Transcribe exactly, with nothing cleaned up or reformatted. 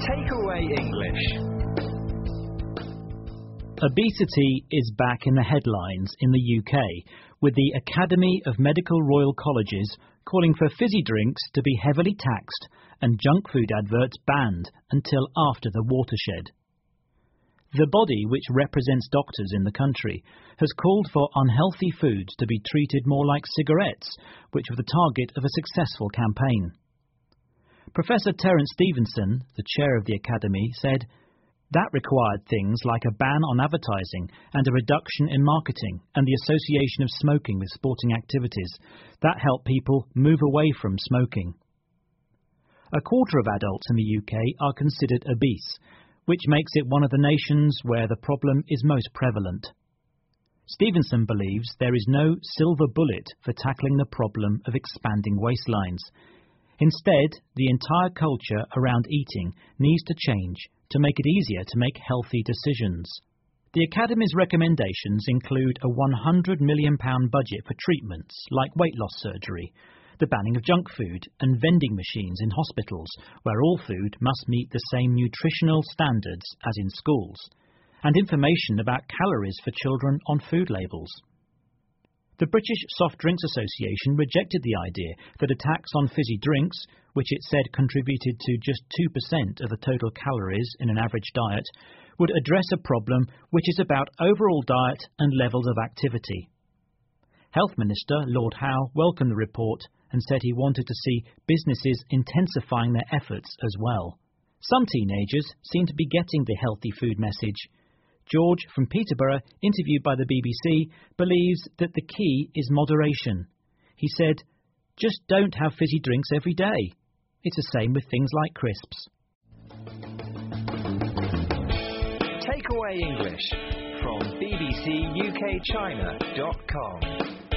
Takeaway English. Obesity is back in the headlines in the U K, with the Academy of Medical Royal Colleges calling for fizzy drinks to be heavily taxed and junk food adverts banned until after the watershed. The body, which represents doctors in the country, has called for unhealthy foods to be treated more like cigarettes, which were the target of a successful campaign. Professor Terence Stevenson, the chair of the Academy, said, "That required things like a ban on advertising and a reduction in marketing and the association of smoking with sporting activities. That helped people move away from smoking." A quarter of adults in the U K are considered obese, which makes it one of the nations where the problem is most prevalent. Stevenson believes there is no silver bullet for tackling the problem of expanding waistlines. Instead, the entire culture around eating needs to change to make it easier to make healthy decisions. The Academy's recommendations include a one hundred million pounds budget for treatments like weight loss surgery, the banning of junk food and vending machines in hospitals where all food must meet the same nutritional standards as in schools, and information about calories for children on food labels. The British Soft Drinks Association rejected the idea that a tax on fizzy drinks, which it said contributed to just two percent of the total calories in an average diet, would address a problem which is about overall diet and levels of activity. Health Minister Lord Howe welcomed the report and said he wanted to see businesses intensifying their efforts as well. Some teenagers seem to be getting the healthy food message. George from Peterborough, interviewed by the B B C, believes that the key is moderation. He said, "Just don't have fizzy drinks every day. It's the same with things like crisps." Takeaway English from B B C U K China dot com.